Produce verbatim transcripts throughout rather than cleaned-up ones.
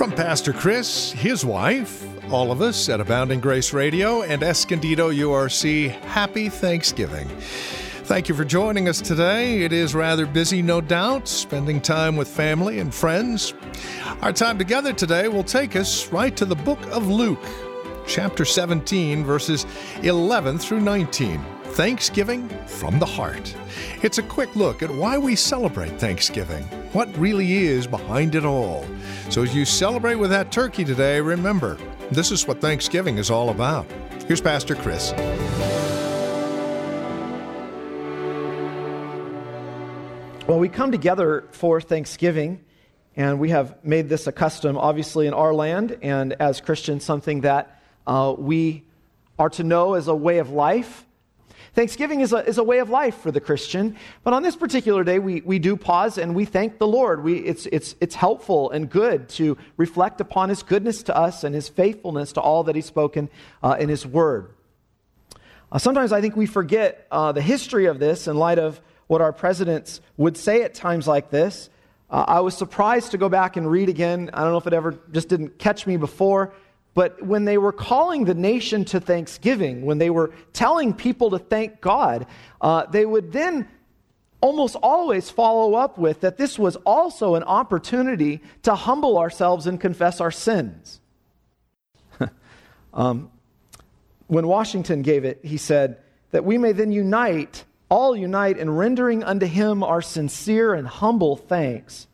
From Pastor Chris, his wife, all of us at Abounding Grace Radio and Escondido U R C, happy Thanksgiving. Thank you for joining us today. It is rather busy, no doubt, spending time with family and friends. Our time together today will take us right to the book of Luke, chapter seventeen, verses eleven through nineteen. Thanksgiving from the heart. It's a quick look at why we celebrate Thanksgiving, what really is behind it all. So as you celebrate with that turkey today, remember, this is what Thanksgiving is all about. Here's Pastor Chris. Well, we come together for Thanksgiving, and we have made this a custom, obviously, in our land, and as Christians, something that uh, we are to know as a way of life. Thanksgiving is a, is a way of life for the Christian, but on this particular day, we, we do pause and we thank the Lord. We, it's, it's, it's helpful and good to reflect upon His goodness to us and His faithfulness to all that He's spoken uh, in His Word. Uh, sometimes I think we forget uh, the history of this in light of what our presidents would say at times like this. Uh, I was surprised to go back and read again. I don't know if it ever just didn't catch me before. But when they were calling the nation to thanksgiving, when they were telling people to thank God, uh, they would then almost always follow up with that this was also an opportunity to humble ourselves and confess our sins. um, when Washington gave it, he said that we may then unite, all unite in rendering unto Him our sincere and humble thanks.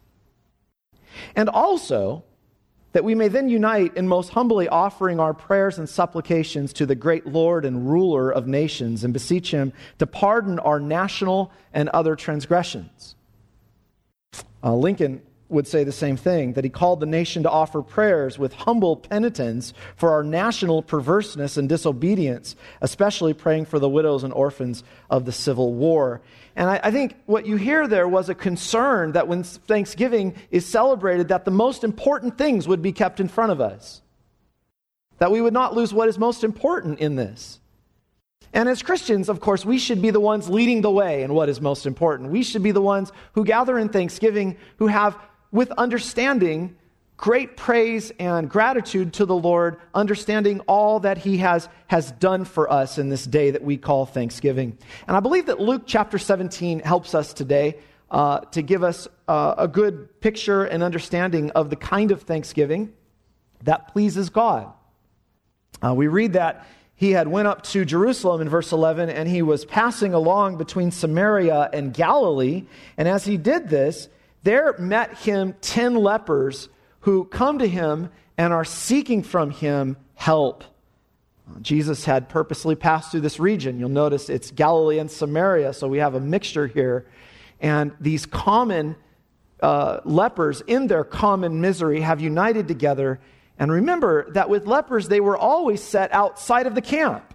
And also, that we may then unite in most humbly offering our prayers and supplications to the great Lord and ruler of nations and beseech Him to pardon our national and other transgressions. Uh, Lincoln would say the same thing, that he called the nation to offer prayers with humble penitence for our national perverseness and disobedience, especially praying for the widows and orphans of the Civil War. And I, I think what you hear there was a concern that when Thanksgiving is celebrated, that the most important things would be kept in front of us. That we would not lose what is most important in this. And as Christians, of course, we should be the ones leading the way in what is most important. We should be the ones who gather in Thanksgiving, who have, with understanding, great praise and gratitude to the Lord, understanding all that He has, has done for us in this day that we call Thanksgiving. And I believe that Luke chapter seventeen helps us today uh, to give us uh, a good picture and understanding of the kind of Thanksgiving that pleases God. Uh, we read that He had went up to Jerusalem in verse eleven, and He was passing along between Samaria and Galilee. And as He did this, there met Him ten lepers who come to Him and are seeking from Him help. Jesus had purposely passed through this region. You'll notice it's Galilee and Samaria, so we have a mixture here. And these common uh, lepers, in their common misery, have united together. And remember that with lepers, they were always set outside of the camp.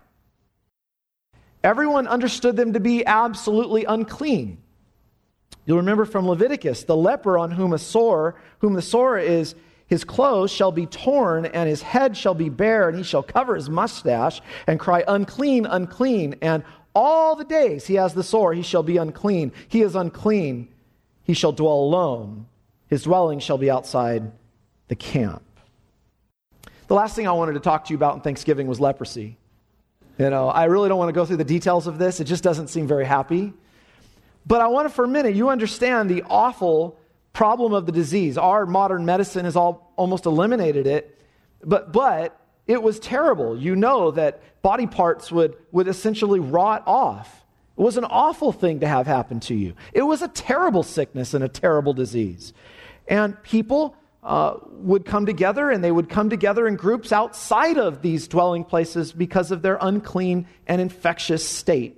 Everyone understood them to be absolutely unclean. You'll remember from Leviticus, the leper on whom a sore, whom the sore is, his clothes shall be torn, and his head shall be bare, and he shall cover his mustache, and cry, unclean, unclean. And all the days he has the sore, he shall be unclean. He is unclean. He shall dwell alone. His dwelling shall be outside the camp. The last thing I wanted to talk to you about in Thanksgiving was leprosy. You know, I really don't want to go through the details of this. It just doesn't seem very happy. But I want to, for a minute, you understand the awful problem of the disease. Our modern medicine has all, almost eliminated it, but but it was terrible. You know that body parts would, would essentially rot off. It was an awful thing to have happen to you. It was a terrible sickness and a terrible disease. And people uh, would come together, and they would come together in groups outside of these dwelling places because of their unclean and infectious state.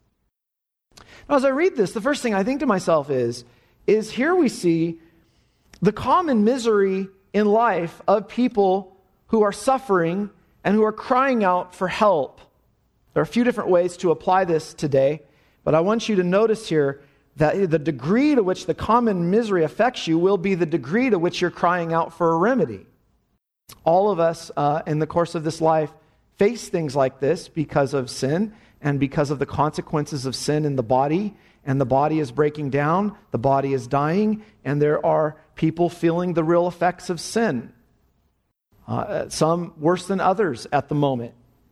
Now, as I read this, the first thing I think to myself is, is here we see the common misery in life of people who are suffering and who are crying out for help. There are a few different ways to apply this today, but I want you to notice here that the degree to which the common misery affects you will be the degree to which you're crying out for a remedy. All of us uh, in the course of this life face things like this because of sin and because of the consequences of sin in the body. And the body is breaking down, the body is dying, and there are people feeling the real effects of sin. uh, some worse than others at the moment.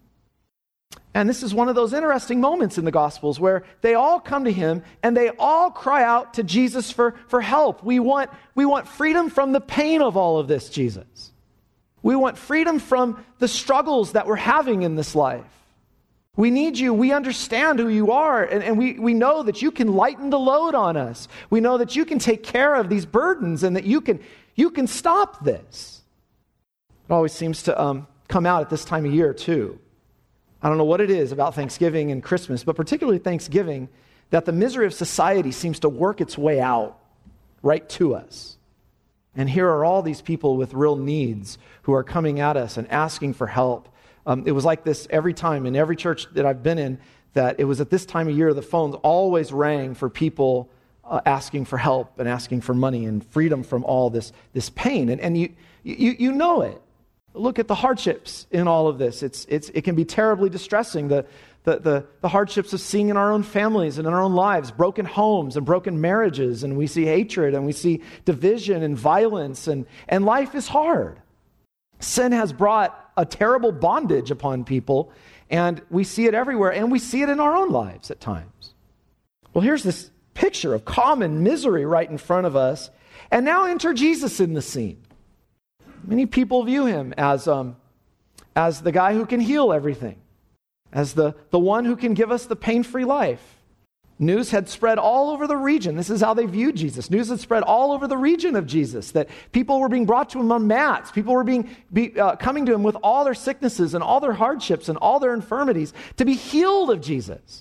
And this is one of those interesting moments in the Gospels where they all come to him and they all cry out to Jesus for, for help. We want, we want freedom from the pain of all of this, Jesus. We want freedom from the struggles that we're having in this life. We need you. We understand who you are, and, and we, we know that you can lighten the load on us. We know that you can take care of these burdens and that you can, you can stop this. It always seems to um, come out at this time of year, too. I don't know what it is about Thanksgiving and Christmas, but particularly Thanksgiving, that the misery of society seems to work its way out right to us. And here are all these people with real needs who are coming at us and asking for help. Um, it was like this every time in every church that I've been in, that it was at this time of year the phones always rang for people uh, asking for help and asking for money and freedom from all this, this pain. And, and you, you, you know it. Look at the hardships in all of this. It's, it's, it can be terribly distressing, the, the, the, the hardships of seeing in our own families and in our own lives, broken homes and broken marriages, and we see hatred and we see division and violence, and, and life is hard. Sin has brought a terrible bondage upon people, and we see it everywhere, and we see it in our own lives at times. Well, here's this picture of common misery right in front of us, and now enter Jesus in the scene. Many people view him as, um, as the guy who can heal everything, as the, the one who can give us the pain-free life. News had spread all over the region. This is how they viewed Jesus. News had spread all over the region of Jesus, that people were being brought to him on mats. People were being be, uh, coming to him with all their sicknesses and all their hardships and all their infirmities to be healed of Jesus.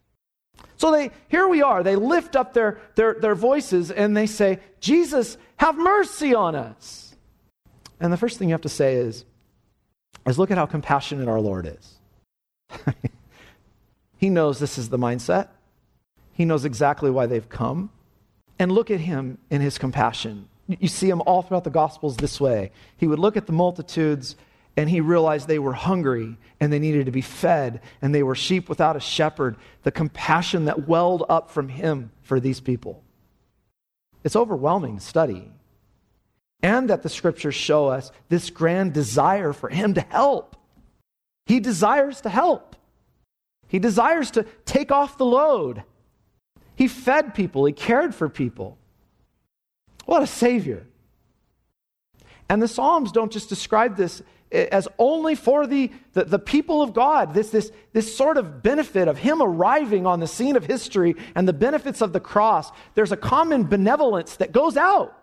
So they here we are. They lift up their, their, their voices and they say, Jesus, have mercy on us. And the first thing you have to say is, is look at how compassionate our Lord is. He knows this is the mindset. He knows exactly why they've come. And look at him in his compassion. You see him all throughout the Gospels this way. He would look at the multitudes and he realized they were hungry and they needed to be fed and they were sheep without a shepherd. The compassion that welled up from him for these people. It's overwhelming to study. And that the scriptures show us this grand desire for him to help. He desires to help. He desires to take off the load. He fed people. He cared for people. What a Savior. And the Psalms don't just describe this as only for the, the, the people of God. This, this, this sort of benefit of him arriving on the scene of history and the benefits of the cross. There's a common benevolence that goes out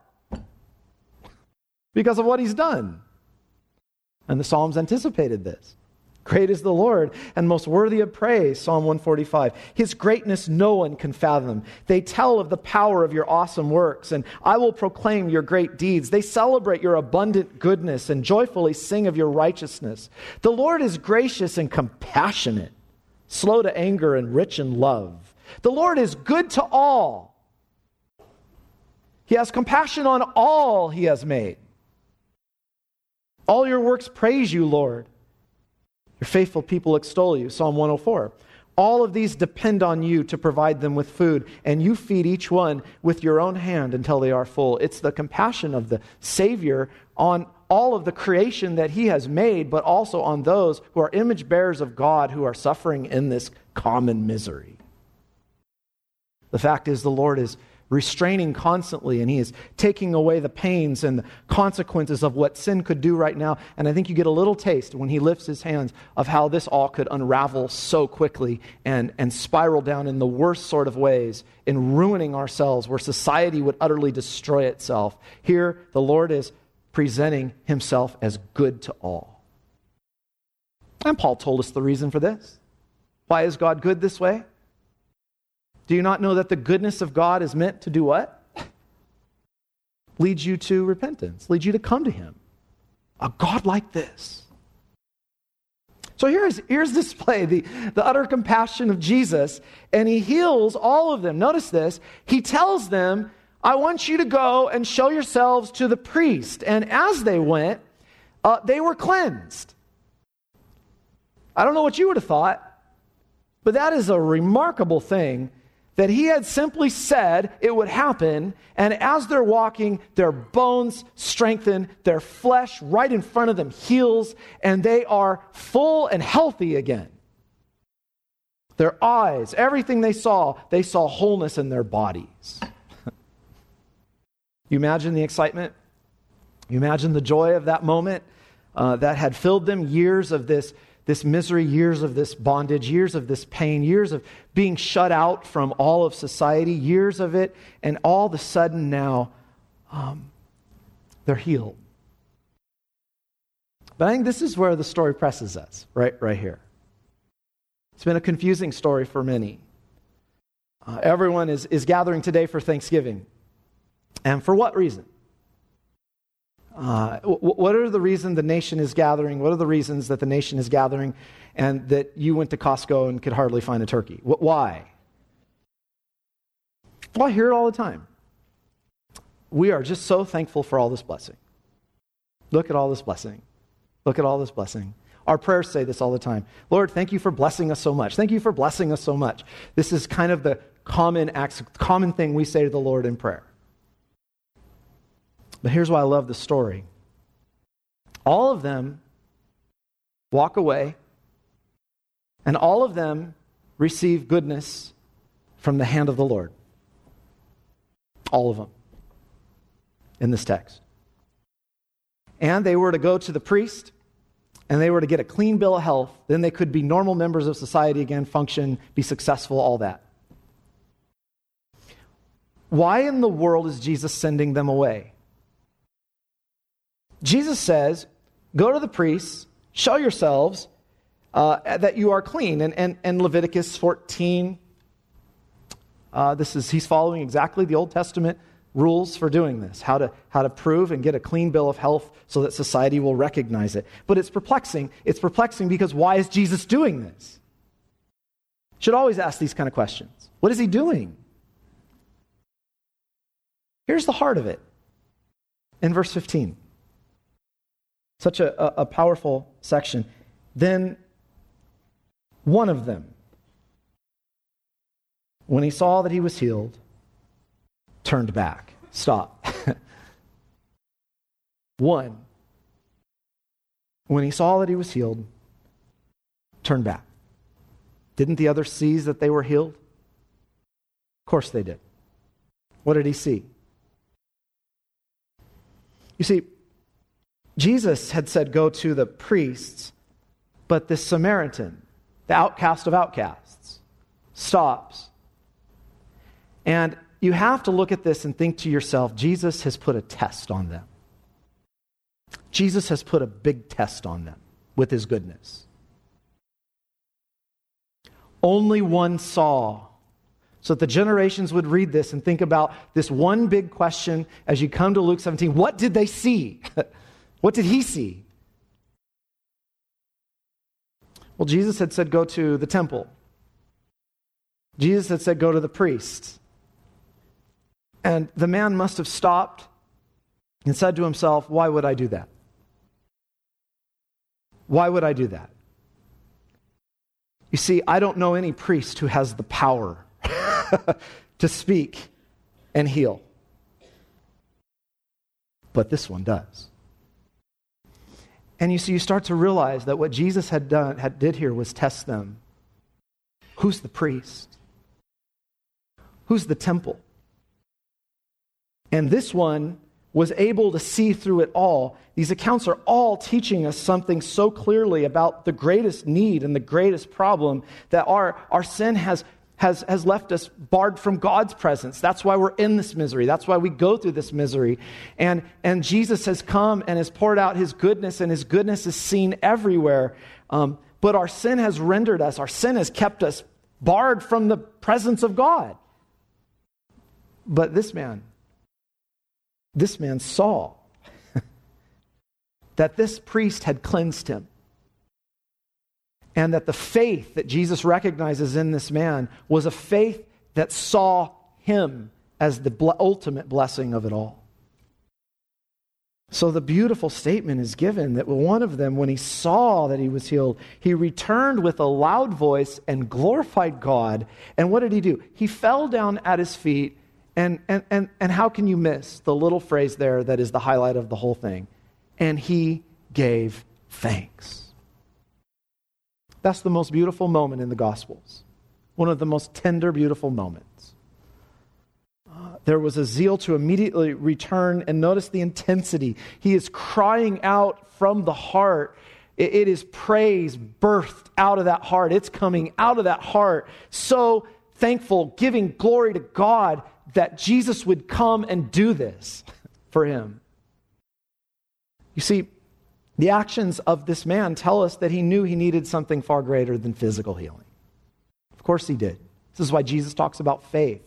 because of what he's done. And the Psalms anticipated this. Great is the Lord and most worthy of praise, Psalm one forty-five. His greatness no one can fathom. They tell of the power of your awesome works, and I will proclaim your great deeds. They celebrate your abundant goodness and joyfully sing of your righteousness. The Lord is gracious and compassionate, slow to anger and rich in love. The Lord is good to all. He has compassion on all he has made. All your works praise you, Lord. Your faithful people extol you, Psalm one oh four. All of these depend on you to provide them with food, and you feed each one with your own hand until they are full. It's the compassion of the Savior on all of the creation that he has made, but also on those who are image bearers of God who are suffering in this common misery. The fact is, the Lord is restraining constantly, and he is taking away the pains and the consequences of what sin could do right now. And I think you get a little taste when he lifts his hands of how this all could unravel so quickly and, and spiral down in the worst sort of ways in ruining ourselves, where society would utterly destroy itself. Here, the Lord is presenting himself as good to all. And Paul told us the reason for this. Why is God good this way? Do you not know that the goodness of God is meant to do what? Lead you to repentance, lead you to come to him. A God like this. So here's, here's displayed the, the utter compassion of Jesus, and he heals all of them. Notice this. He tells them, I want you to go and show yourselves to the priest. And as they went, uh, they were cleansed. I don't know what you would have thought, but that is a remarkable thing, that he had simply said it would happen, and as they're walking, their bones strengthen, their flesh right in front of them heals, and they are full and healthy again. Their eyes, everything they saw, they saw wholeness in their bodies. You imagine the excitement? You imagine the joy of that moment uh, that had filled them, years of this, this misery, years of this bondage, years of this pain, years of being shut out from all of society, years of it, and all of a sudden now um, they're healed. But I think this is where the story presses us, right, right here. It's been a confusing story for many. Uh, everyone is, is gathering today for Thanksgiving. And for what reason? Uh, w- what are the reasons the nation is gathering? What are the reasons that the nation is gathering and that you went to Costco and could hardly find a turkey? W- why? Well, I hear it all the time. We are just so thankful for all this blessing. Look at all this blessing. Look at all this blessing. Our prayers say this all the time. Lord, thank you for blessing us so much. Thank you for blessing us so much. This is kind of the common acts, common thing we say to the Lord in prayer. But here's why I love the story. All of them walk away, and all of them receive goodness from the hand of the Lord. All of them in this text. And they were to go to the priest, and they were to get a clean bill of health. Then they could be normal members of society again, function, be successful, all that. Why in the world is Jesus sending them away? Jesus says, go to the priests, show yourselves uh, that you are clean. And, and, and Leviticus fourteen, uh, this is he's following exactly the Old Testament rules for doing this, how to, how to prove and get a clean bill of health so that society will recognize it. But it's perplexing. It's perplexing because why is Jesus doing this? Should always ask these kind of questions. What is he doing? Here's the heart of it in verse fifteen. Such a, a powerful section. Then one of them, when he saw that he was healed, turned back. Stop. One, when he saw that he was healed, turned back. Didn't the others see that they were healed? Of course they did. What did he see? You see, Jesus had said, go to the priests, but this Samaritan, the outcast of outcasts, stops. And you have to look at this and think to yourself, Jesus has put a test on them. Jesus has put a big test on them with his goodness. Only one saw. So that the generations would read this and think about this one big question as you come to Luke seventeen. What did they see? What did he see? Well, Jesus had said, go to the temple. Jesus had said, go to the priests. And the man must have stopped and said to himself, why would I do that? Why would I do that? You see, I don't know any priest who has the power to speak and heal. But this one does. And you see, you start to realize that what Jesus had done, had did here was test them. Who's the priest? Who's the temple? And this one was able to see through it all. These accounts are all teaching us something so clearly about the greatest need and the greatest problem that our, our sin has Has, has left us barred from God's presence. That's why we're in this misery. That's why we go through this misery. And, and Jesus has come and has poured out his goodness, and his goodness is seen everywhere. Um, but our sin has rendered us, our sin has kept us barred from the presence of God. But this man, this man saw that this priest had cleansed him. And that the faith that Jesus recognizes in this man was a faith that saw him as the ble- ultimate blessing of it all. So the beautiful statement is given that one of them, when he saw that he was healed, he returned with a loud voice and glorified God. And what did he do? He fell down at his feet. And, and, and, and how can you miss the little phrase there that is the highlight of the whole thing? And he gave thanks. That's the most beautiful moment in the Gospels. One of the most tender, beautiful moments. Uh, there was a zeal to immediately return, and notice the intensity. He is crying out from the heart. It, it is praise birthed out of that heart. It's coming out of that heart. So thankful, giving glory to God that Jesus would come and do this for him. You see, the actions of this man tell us that he knew he needed something far greater than physical healing. Of course he did. This is why Jesus talks about faith.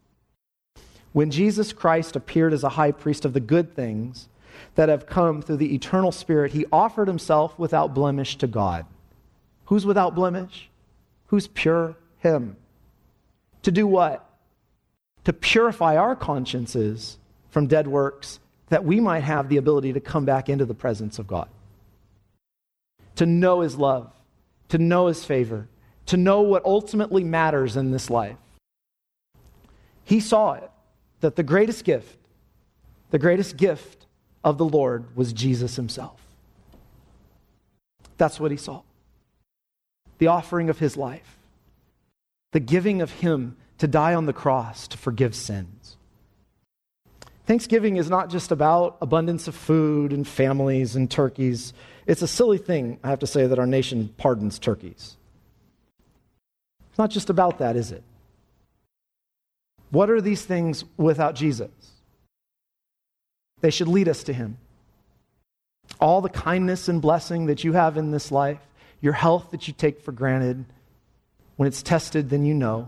When Jesus Christ appeared as a high priest of the good things that have come through the eternal Spirit, he offered himself without blemish to God. Who's without blemish? Who's pure? Him. To do what? To purify our consciences from dead works, that we might have the ability to come back into the presence of God. To know his love, to know his favor, to know what ultimately matters in this life. He saw it, that the greatest gift, the greatest gift of the Lord was Jesus himself. That's what he saw. The offering of his life. The giving of him to die on the cross to forgive sins. Thanksgiving is not just about abundance of food and families and turkeys. It's a silly thing, I have to say, that our nation pardons turkeys. It's not just about that, is it? What are these things without Jesus? They should lead us to him. All the kindness and blessing that you have in this life, your health that you take for granted, when it's tested, then you know.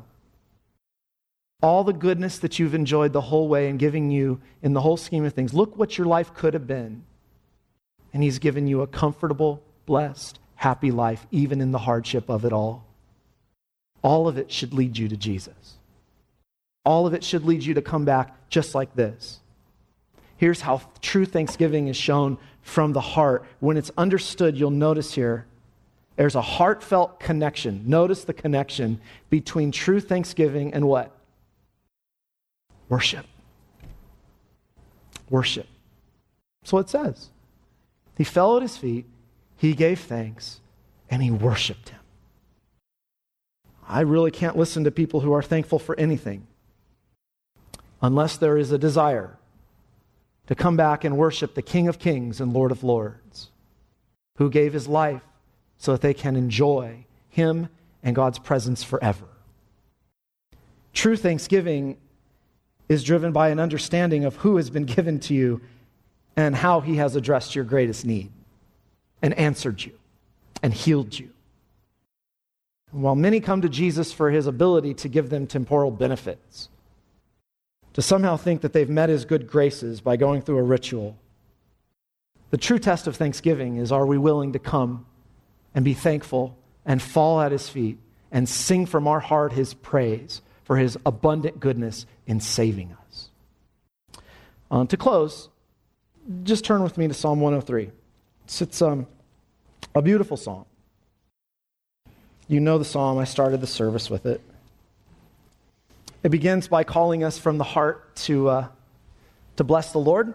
All the goodness that you've enjoyed the whole way and giving you in the whole scheme of things. Look what your life could have been. And he's given you a comfortable, blessed, happy life, even in the hardship of it all. All of it should lead you to Jesus. All of it should lead you to come back just like this. Here's how true thanksgiving is shown from the heart. When it's understood, you'll notice here, there's a heartfelt connection. Notice the connection between true thanksgiving and what? Worship. Worship. That's what it says. He fell at his feet, he gave thanks, and he worshiped him. I really can't listen to people who are thankful for anything unless there is a desire to come back and worship the King of Kings and Lord of Lords, who gave his life so that they can enjoy him and God's presence forever. True thanksgiving is driven by an understanding of who has been given to you and how he has addressed your greatest need and answered you and healed you. And while many come to Jesus for his ability to give them temporal benefits, to somehow think that they've met his good graces by going through a ritual, the true test of thanksgiving is, are we willing to come and be thankful and fall at his feet and sing from our heart his praise for his abundant goodness in saving us. Uh, to close, just turn with me to Psalm one oh three. It's, it's um, a beautiful psalm. You know the psalm. I started the service with it. It begins by calling us from the heart to, uh, to bless the Lord,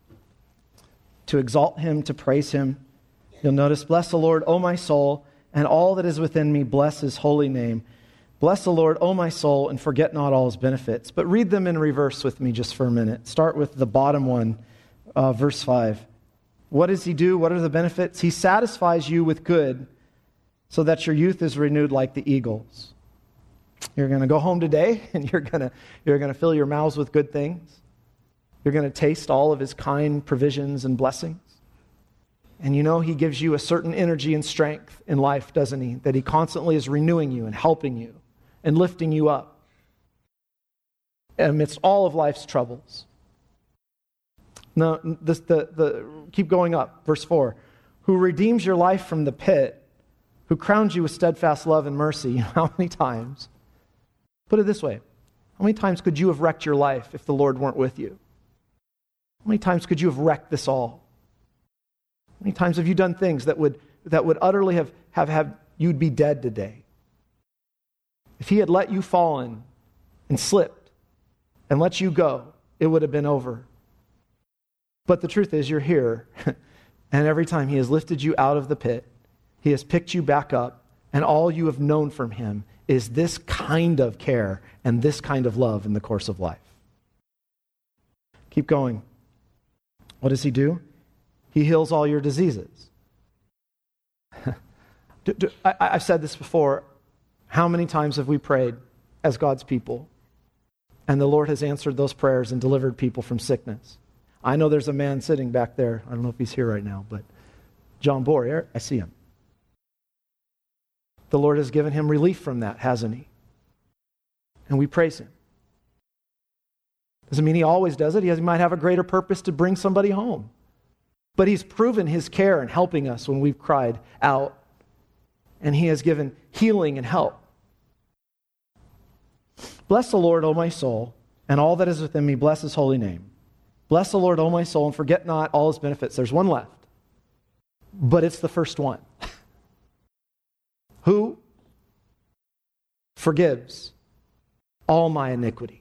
to exalt him, to praise him. You'll notice, bless the Lord, O my soul, and all that is within me, bless his holy name. Bless the Lord, O my soul, and forget not all his benefits. But read them in reverse with me just for a minute. Start with the bottom one, uh, verse five. What does he do? What are the benefits? He satisfies you with good so that your youth is renewed like the eagles. You're going to go home today and you're going to you're going to fill your mouths with good things. You're going to taste all of his kind provisions and blessings. And you know he gives you a certain energy and strength in life, doesn't he? That he constantly is renewing you and helping you and lifting you up amidst all of life's troubles. No, the, the, the, keep going up, verse four. Who redeems your life from the pit, who crowns you with steadfast love and mercy. You know, how many times? Put it this way. How many times could you have wrecked your life if the Lord weren't with you? How many times could you have wrecked this all many times have you done things that would that would utterly have, have, have you'd be dead today? If he had let you fall in and slipped and let you go, it would have been over. But the truth is, you're here, and every time he has lifted you out of the pit, he has picked you back up, and all you have known from him is this kind of care and this kind of love in the course of life. Keep going. What does he do? He heals all your diseases. do, do, I, I've said this before. How many times have we prayed as God's people, and the Lord has answered those prayers and delivered people from sickness? I know there's a man sitting back there. I don't know if he's here right now, but John Boyer, I see him. The Lord has given him relief from that, hasn't he? And we praise him. Doesn't mean he always does it. He, has, he might have a greater purpose to bring somebody home. But he's proven his care in helping us when we've cried out. And he has given healing and help. Bless the Lord, O my soul, and all that is within me, bless his holy name. Bless the Lord, O my soul, and forget not all his benefits. There's one left. But it's the first one. Who forgives all my iniquity.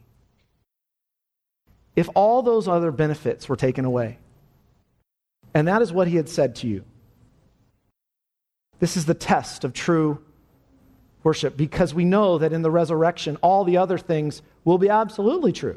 If all those other benefits were taken away, and that is what he had said to you, this is the test of true worship, because we know that in the resurrection, all the other things will be absolutely true.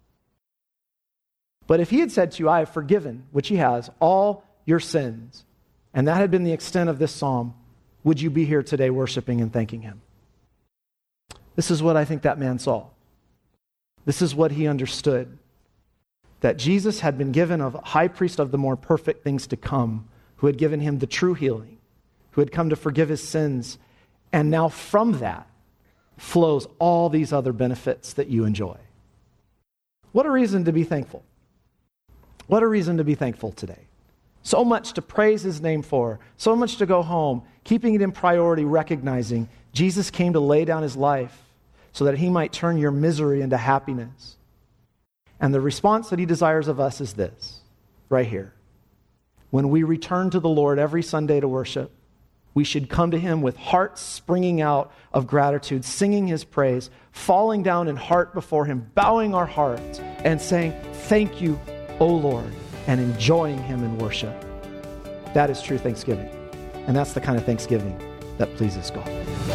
But if he had said to you, I have forgiven, which he has, all your sins, and that had been the extent of this psalm, would you be here today worshiping and thanking him? This is what I think that man saw. This is what he understood. That Jesus had been given a high priest of the more perfect things to come, who had given him the true healing, who had come to forgive his sins, and now from that flows all these other benefits that you enjoy. What a reason to be thankful. What a reason to be thankful today. So much to praise his name for, so much to go home, keeping it in priority, recognizing Jesus came to lay down his life so that he might turn your misery into happiness. And the response that he desires of us is this, right here. When we return to the Lord every Sunday to worship, we should come to him with hearts springing out of gratitude, singing his praise, falling down in heart before him, bowing our hearts, and saying, thank you, O Lord, and enjoying him in worship. That is true thanksgiving. And that's the kind of thanksgiving that pleases God.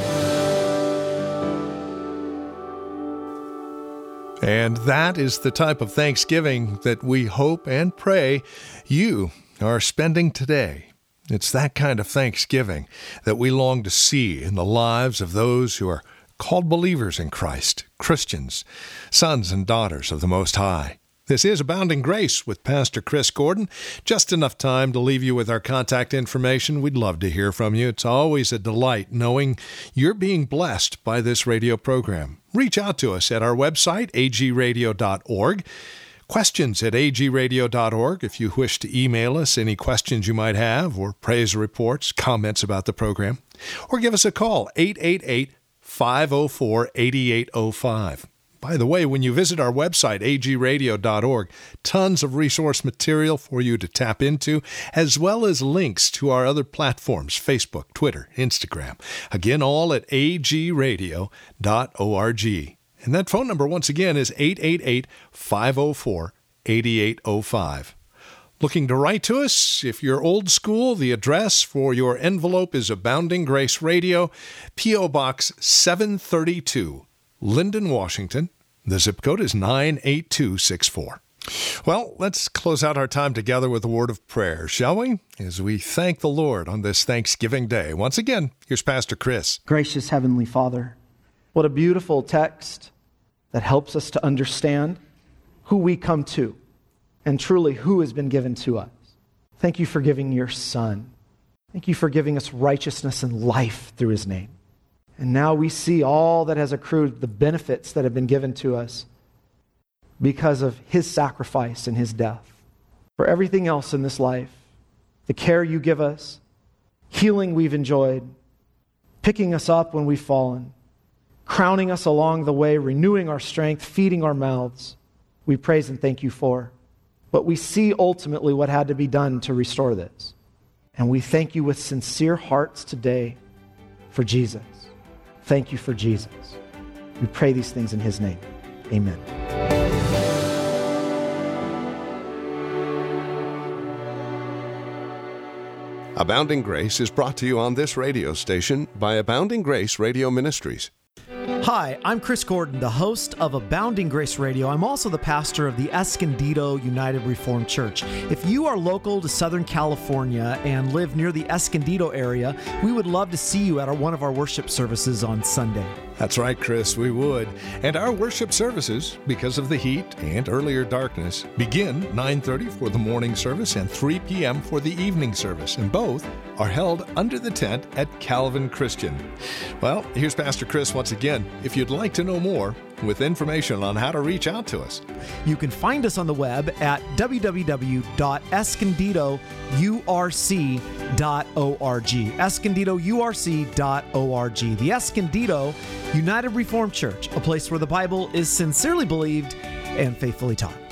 And that is the type of thanksgiving that we hope and pray you are spending today. It's that kind of thanksgiving that we long to see in the lives of those who are called believers in Christ, Christians, sons and daughters of the Most High. This is Abounding Grace with Pastor Chris Gordon. Just enough time to leave you with our contact information. We'd love to hear from you. It's always a delight knowing you're being blessed by this radio program. Reach out to us at our website, a g radio dot org. Questions at a g radio dot org if you wish to email us any questions you might have or praise reports, comments about the program. Or give us a call, eight eight eight, five oh four, eight eight oh five. By the way, when you visit our website, a g radio dot org, tons of resource material for you to tap into, as well as links to our other platforms, Facebook, Twitter, Instagram. Again, all at a g radio dot org. And that phone number, once again, is eight eight eight, five oh four, eight eight oh five. Looking to write to us? If you're old school, the address for your envelope is Abounding Grace Radio, P O Box seven thirty-two, Linden, Washington. The zip code is nine eight two six four. Well, let's close out our time together with a word of prayer, shall we? As we thank the Lord on this Thanksgiving Day. Once again, here's Pastor Chris. Gracious Heavenly Father, what a beautiful text that helps us to understand who we come to and truly who has been given to us. Thank you for giving your Son. Thank you for giving us righteousness and life through his name. And now we see all that has accrued, the benefits that have been given to us because of his sacrifice and his death. For everything else in this life, the care you give us, healing we've enjoyed, picking us up when we've fallen, crowning us along the way, renewing our strength, feeding our mouths, we praise and thank you for. But we see ultimately what had to be done to restore this. And we thank you with sincere hearts today for Jesus. Thank you for Jesus. We pray these things in his name. Amen. Abounding Grace is brought to you on this radio station by Abounding Grace Radio Ministries. Hi, I'm Chris Gordon, the host of Abounding Grace Radio. I'm also the pastor of the Escondido United Reformed Church. If you are local to Southern California and live near the Escondido area, we would love to see you at our, one of our worship services on Sunday. That's right, Chris, we would. And our worship services, because of the heat and earlier darkness, begin nine thirty for the morning service and three p.m. for the evening service, and both are held under the tent at Calvin Christian. Well, here's Pastor Chris once again. If you'd like to know more, with information on how to reach out to us, you can find us on the web at w w w dot escondido u r c dot org. escondido u r c dot org. The Escondido United Reformed Church, a place where the Bible is sincerely believed and faithfully taught.